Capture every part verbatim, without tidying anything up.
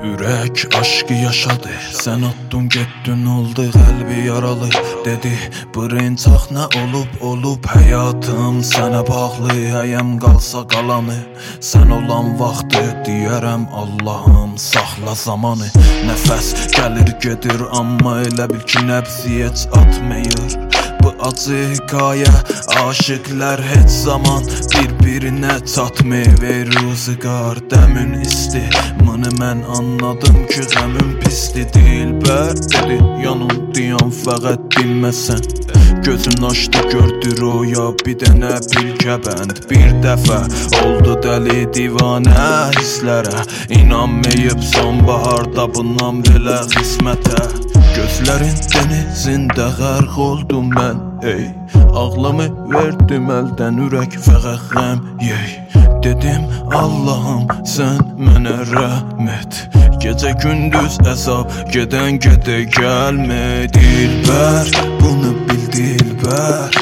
Ürək aşkı yaşadı, sən atdın getdin oldu qəlbi yaralı. Dedi birin çax nə olub olub, həyatım sənə bağlı, həyəm qalsa qalanı. Sən olan vaxtı deyərəm Allahım saxla zamanı. Nəfəs gəlir gedir amma elə bil ki nəbzi heç atmayır. Bu acı hikayə, aşıqlar heç zaman bir-birinə çatmır. Ver rüzgar dəmin isti, bunu mən anladım ki qəmin pisli. Dilbər dedi yanımdayam fəqət dinməsən. Gözün açdı gördü roya bir dənə bir kəbənd. Bir dəfə oldu dəli divanə hisslərə, İnanmayıb sonbaharda bundan belə qismətə. Gözlərin denizində qərq oldum mən, ey. Ağlamı verdim əldən, ürək fəqət qəm yey. Dedim Allahım sən mənə rəhm et, gecə gündüz əzab gedən gedə gəlmə. Dilbər bunu bil dilbər,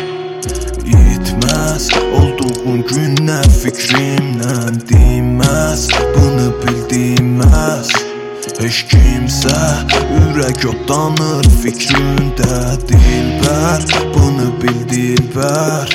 itməz olduğun günlər fikrimlə dinməz. Bunu bil dinməz heç kimsə, ürək otlanır fikrində. Dilbər bunu bil dilbər,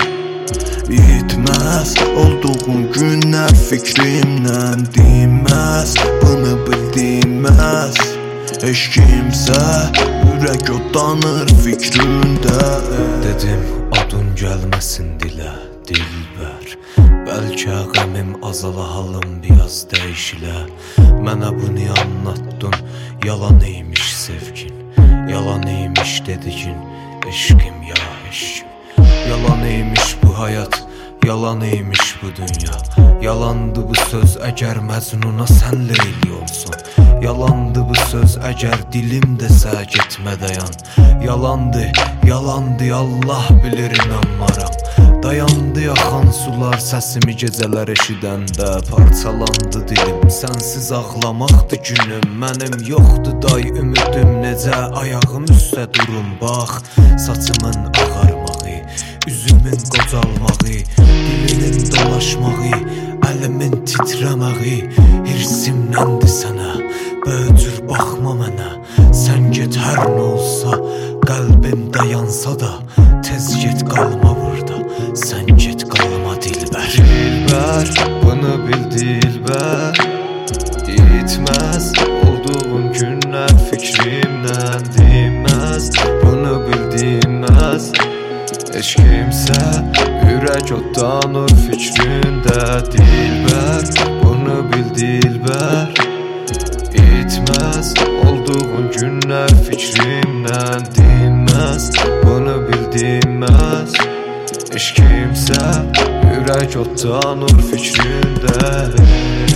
itməz olduğun günlər fikrimlə dinməz. Bunu bil dinməz heç kimsə, ürək otlanır fikrində. Dedim adın gəlməsin dilə dilbər, bəlkə qəmim azala halım biraz dəyişilə. Mənə bunu anlattın, yalan imiş sevgin, yalan imiş dedikin, eşqim ya eşqim. Yalan imiş bu həyat, yalan imiş bu dünya. Yalandı bu söz əgər Məcnuna sən Leyli olsun. Yalandı bu söz əgər dilim desə getmə dayan. Yalandı, yalandı Allah bilir inanmaram. Dayandı yaxan sular səsimi gecələr eşidəndə. Parçalandı dilim, sənsiz ağlamaqdı günüm. Mənim yoxdu day ümidim, necə ayağım üstə durum. Bax saçımın ağarmağı, üzümün qocalmağı, dilimin dolaşmağı, əlimin titrəməyi. Hirsimləndir sənə, böyücür baxma mənə. Sən get hər nə olsa, qəlbim dayansa da, tez get qalma burada, sən get qalma dilbər. Dilbər bunu bil dilbər, itməz olduğun günlər fikrimlə dinməz. Bunu bil dinməz heç kimsə, ürək otlanır fikrində. Dilbər bunu bil dilbər, itməz olduğun günlər fikrimlə dinməz. Bunu bil dinməz heç kimsə, ürək otlanır fikrində.